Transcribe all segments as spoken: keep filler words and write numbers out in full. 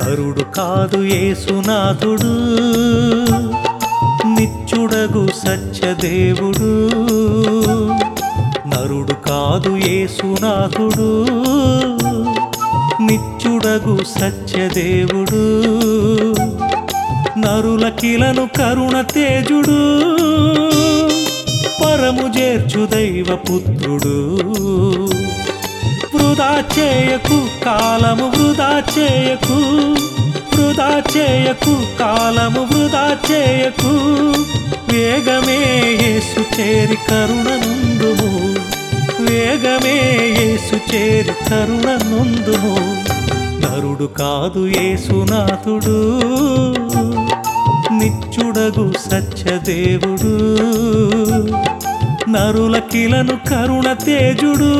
నరుడు కాదు యేసునాథుడు, నిత్యుడగు సత్యదేవుడు. నరుడు కాదు యేసునాథుడు, నిత్యుడగు సత్యదేవుడు. నరులకిలను కరుణ తేజుడు, పరము చేర్చు దైవపుత్రుడు. వృధా చేయకు కాలము వృధా చేయకు, వృధా చేయకు కాలము వృధా చేయకు. వేగమే యేసు చేరి కరుణ నుందుము, వేగమే యేసు చేరి కరుణ నుందుము. నరుడు కాదు యేసునాథుడు, నిత్యుడగు సత్యదేవుడు. నరులకిలను కరుణ తేజుడు,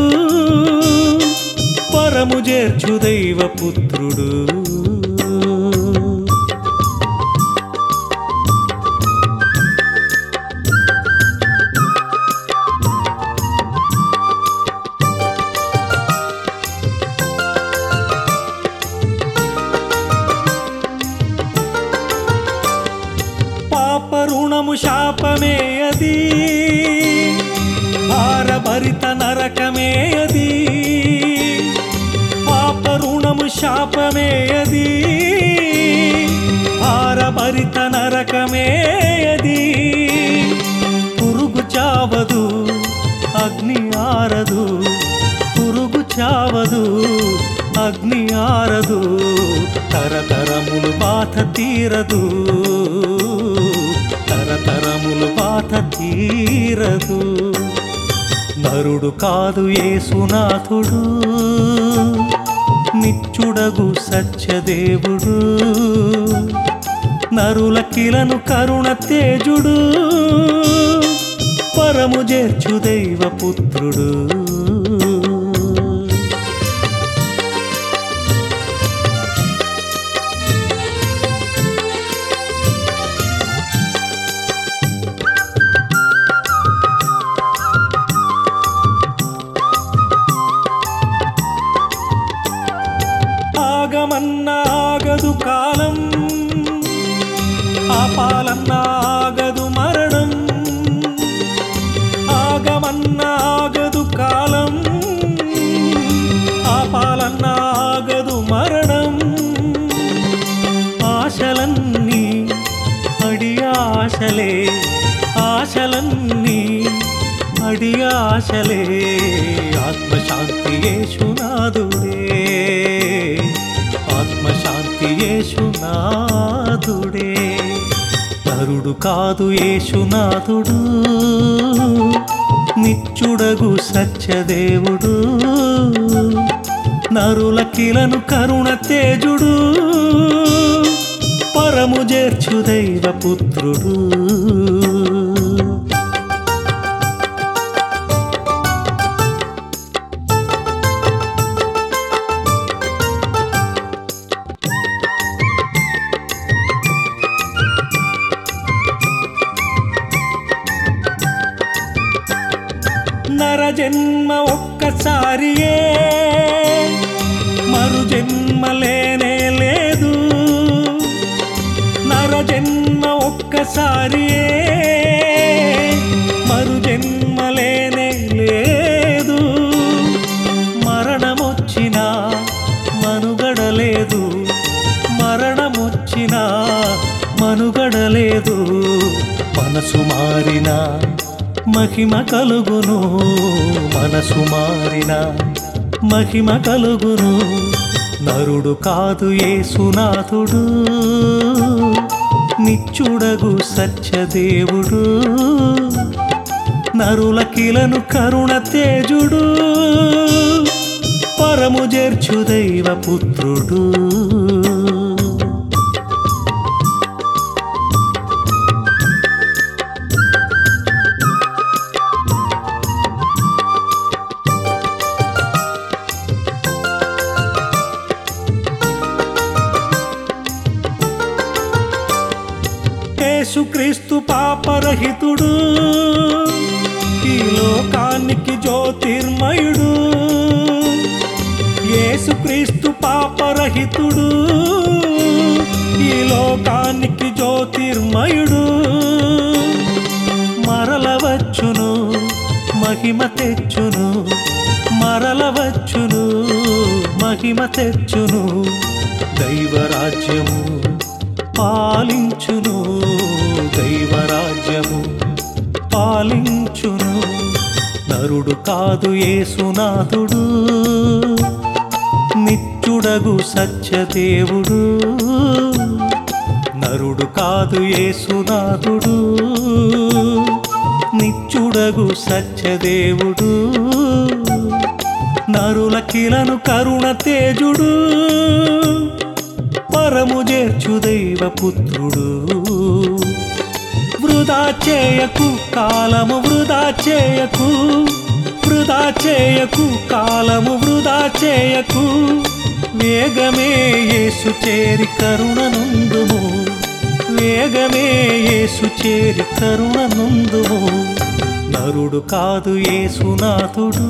పరము చేర్చు దైవపుత్రుడు. పాప రుణము శాపమే అది, భారభరిత నరకమే అది. పాప రుణము శాపమే అది, భారభరిత నరకమే అది. పురుగు చావదు అగ్ని ఆరదు, పురుగు చావదు అగ్ని ఆరదు. తరతరములు బాధ తీరదు, తరతరములు బాధ తీరదు. నరుడు కాదు యేసునాథుడు, నిత్యుడగు సత్యదేవుడు. నరులకిలను కరుణ తేజుడు, పరము చేర్చు దైవపుత్రుడు. ఆగమన్నా ఆగదు కాలం, ఆపాలన్నా ఆగదు మరణం. ఆగమన్నా ఆగదు కాలం, ఆపాలన్నా ఆగదు మరణం. ఆశలన్నీ అడి ఆశలే, ఆశలన్నీ అడి ఆశలే. ఆత్మశాంతి యేసునాథుడే, ఆత్మశాంతి యేసునాథుడే. నరుడు కాదు యేసునాథుడు, నిత్యుడగు సత్యదేవుడు. నరులకిలను కరుణ తేజుడు, పరము చేర్చు దైవపుత్రుడు. నర జన్మ ఒక్కసారియే, మరు జన్మ లేనే లేదు. నర జన్మ ఒక్కసారియే, మరు జన్మ లేనే లేదు. మరణమొచ్చినా మనుగడలేదు, మరణమొచ్చినా మనుగడలేదు. మనసు మారినా మహిమ కలుగును, మనసు మారిన మహిమ కలుగును. నరుడు కాదు యేసునాథుడు, నిత్యుడగు సత్యదేవుడు. నరులకిలను కరుణ తేజుడు, పరము చేర్చు దైవపుత్రుడు. యేసుక్రీస్తు పాపరహితుడు, ఈ లోకానికి జ్యోతిర్మయుడు. యేసుక్రీస్తు పాపరహితుడు, ఈ లోకానికి జ్యోతిర్మయుడు. మరలవచ్చును మహిమ తెచ్చును, మరలవచ్చును మహిమ తెచ్చును. దైవరాజ్యము పాలించును, దైవరాజ్యము పాలించును. నరుడు కాదు యేసునాథుడు, నిత్యుడగు సత్యదేవుడు. నరుడు కాదు యేసునాథుడు, నిత్యుడగు సత్యదేవుడు. నరులకిలను కరుణ తేజుడు, పరము చేర్చు దైవపుత్రుడు. వృధా చేయకు కాలము వృధా చేయకు, వృధా చేయకు కాలము వృధా చేయకు. వేగమే యేసు చేరి కరుణనుందుము, వేగమే యేసు చేరి కరుణనుందుము. నరుడు కాదు యేసునాథుడు,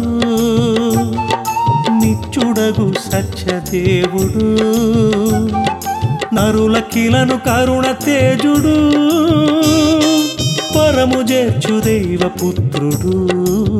నిత్యుడగు సత్యదేవుడు. నరులకిలను కరుణ తేజుడు, పరము చేర్చు దైవపుత్రుడు.